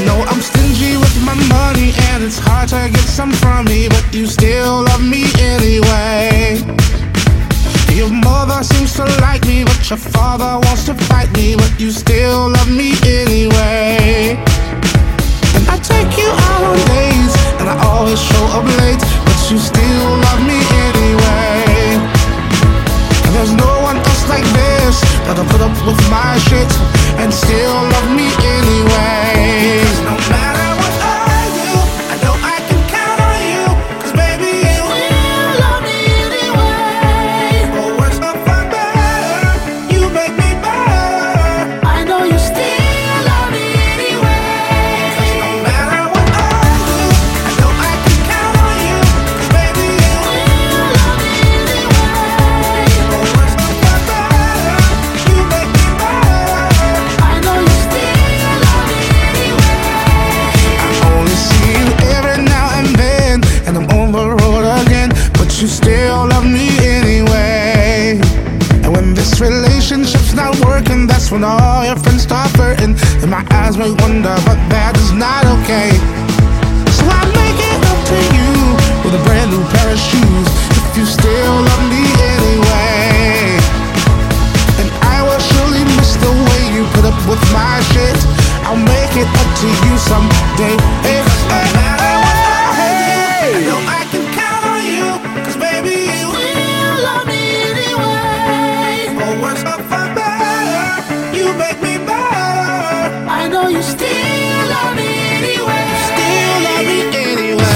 know I'm stingy with my money, and it's hard to get some from me, but you still love me anyway. Your mother seems to like me, but your father wants to fight me, but you still love me anyway. And I take you out on dates, and I always show up late, but you still love me anyway. And there's no one else like this that'll put up with my shit and still love me anyway. 'Cause no matter what I do, I know I can count on you. 'Cause baby, you will love me anyway. For worse or for better, you make me better. I know you still love me anyway. 'Cause no matter what I do, I know I can count on you. 'Cause baby, you will love me anyway. For worse or for better, you make me better. I know you still love me anyway. I only see you every now and then, and I'm on the road again, but you still love me anyway. And when this relationship's not working, that's when all your friends start flirting, and my eyes may wonder, but that is not okay. So I make it up to you with a brand new pair of shoes, if you still love me anyway. And I will surely miss the way you put up with my shit. I'll make it up to you someday. Hey, hey, hey. I know I can count on you, 'cause baby, you will love me anyway. For worse or for better, you make me better. I know you still love me anyway. Still love me anyway.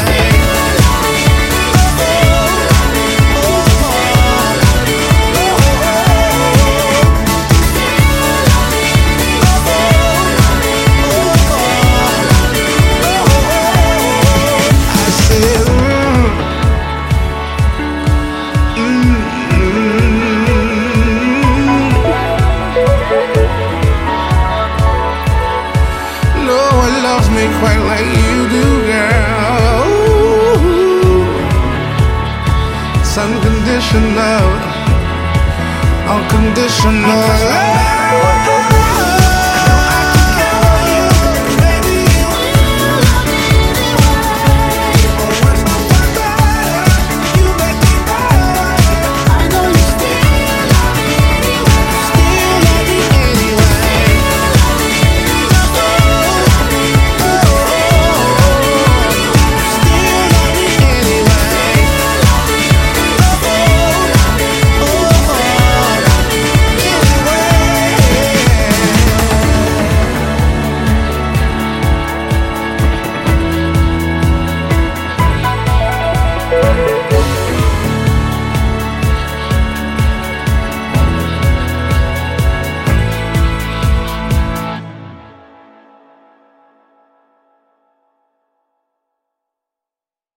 Loves me quite like you do, girl. It's unconditional, unconditional.